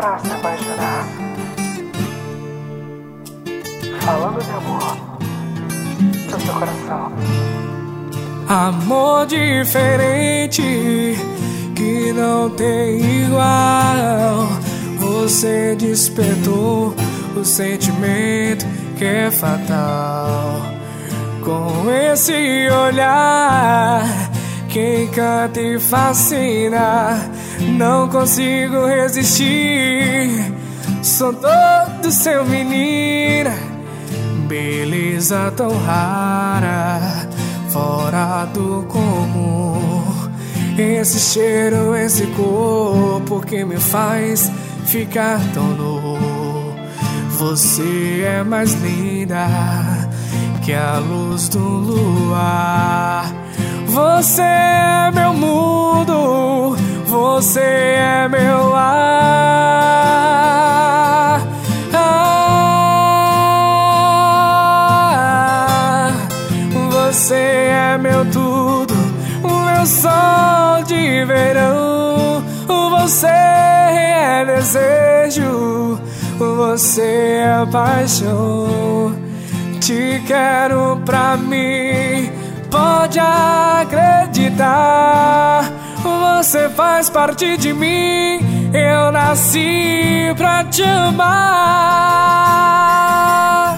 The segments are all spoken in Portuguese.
pra se apaixonar. Falando de amor do seu coração. Amor diferente que não tem igual. Você despertou o sentimento que é fatal. Com esse olhar que encanta e fascina, não consigo resistir. Sou todo seu menina, beleza tão rara, fora do comum. Esse cheiro, esse corpo que me faz ficar tão nu. Você é mais linda que a luz do luar. Você é meu mundo, você é meu ar. Você é meu tudo, o meu sol de verão. Você é desejo, você é paixão. Te quero pra mim, pode acreditar. Você faz parte de mim, eu nasci pra te amar.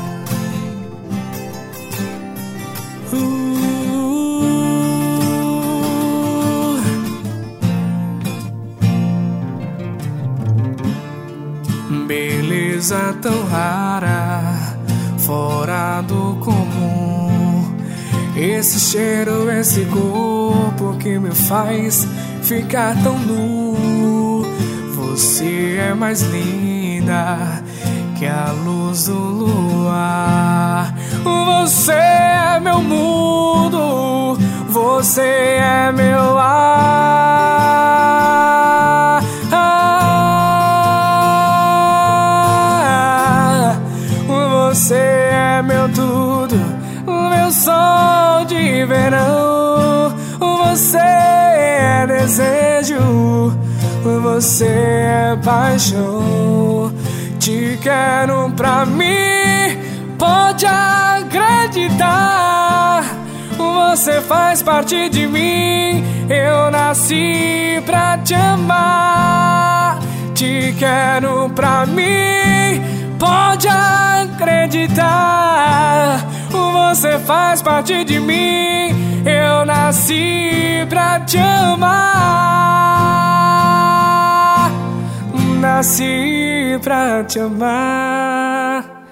Beleza tão rara, fora do comum. Esse cheiro, esse corpo que me faz ficar tão nu. Você é mais linda que a luz do luar. Você é meu mundo, você é meu ar. Você é meu tudo, meu sol de verão. Você é desejo, você é paixão. Te quero pra mim, pode acreditar. Você faz parte de mim, eu nasci pra te amar. Te quero pra mim, pode acreditar. Você faz parte de mim, eu nasci pra te amar. Nasci pra te amar.